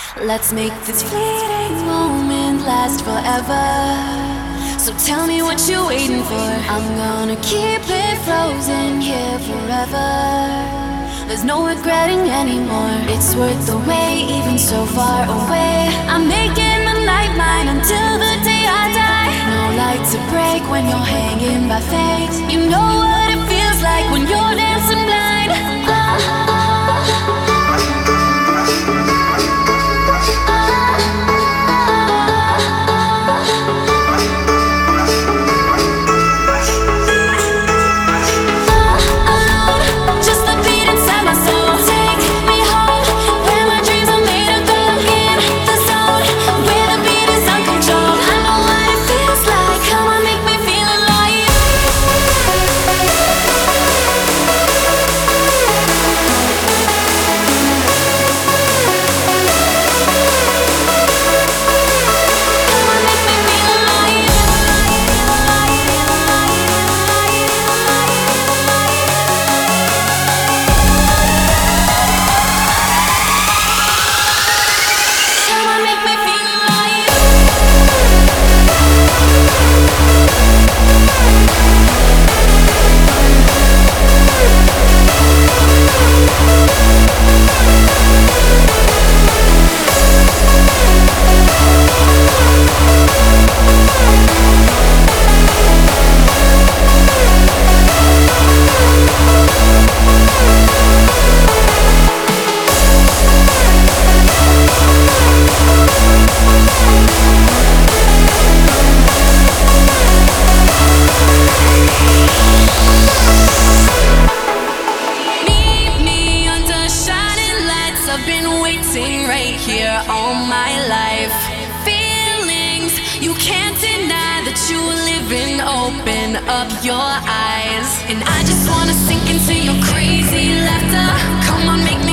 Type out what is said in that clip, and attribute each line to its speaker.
Speaker 1: Let's make this fleeting moment last forever. So tell me what you're waiting for. I'm gonna keep it frozen here forever. There's no regretting anymore. It's worth the wait, even so far away. I'm making the night mine until the day I die. No light to break when you're hanging by fate. You know what it feels like when you're dancing blind.
Speaker 2: Open up your eyes, and I just wanna sink into your crazy laughter. Come on, make me